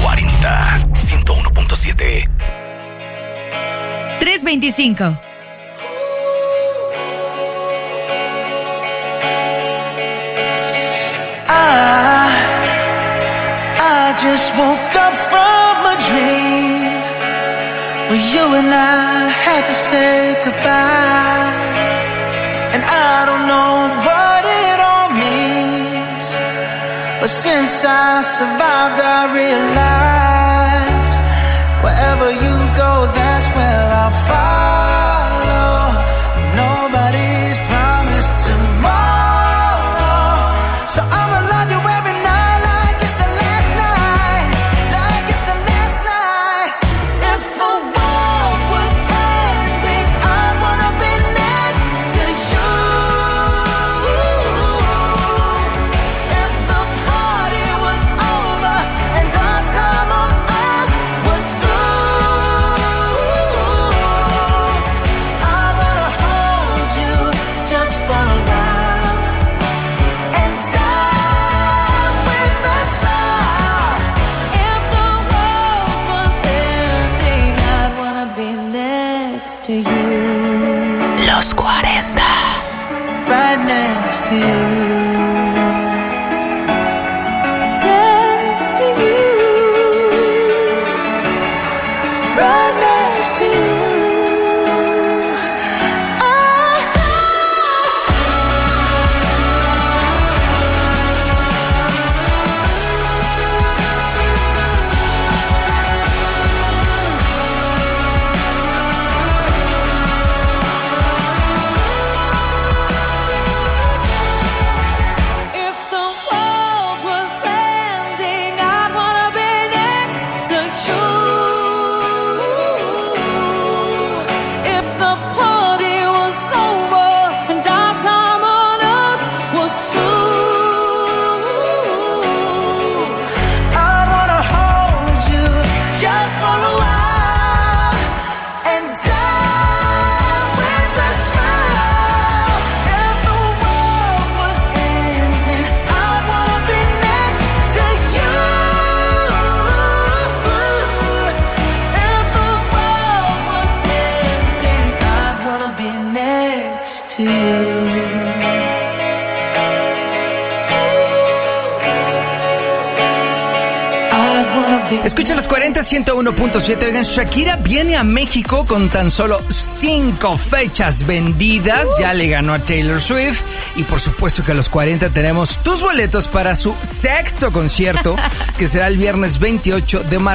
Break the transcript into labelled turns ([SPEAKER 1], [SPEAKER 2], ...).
[SPEAKER 1] 40 101.7.
[SPEAKER 2] 3:25.
[SPEAKER 3] I just woke up from a dream where you and I had to say goodbye, and I don't know what it all means, but since I survived I realized wherever you go, that's where I'll follow. Nobody's promised tomorrow, so I'ma love you every night like it's the last night, like it's the last night. If the world was ending, I wanna be next to you. If the party was over and our time on earth was through, I wanna hold you just for a while and die with a smile. If the world was ending, I'd wanna be next to you.
[SPEAKER 2] Los 40.
[SPEAKER 3] Right next to you. Next to you. Right next to you. If the world was ending, I'd wanna be next to you. If the party was over and our time on earth was through, I wanna hold you just for a while and die with a smile. If the world was ending, I'd wanna be next to you. If the world was ending, I'd wanna be next to you. I'd wanna be.
[SPEAKER 4] Escucha los 40 101.7. Oigan, Shakira viene a México con tan solo 5 fechas vendidas. Ya le ganó a Taylor Swift. Y por supuesto que a los 40 tenemos tus boletos para su sexto concierto, que será el viernes 28 de marzo.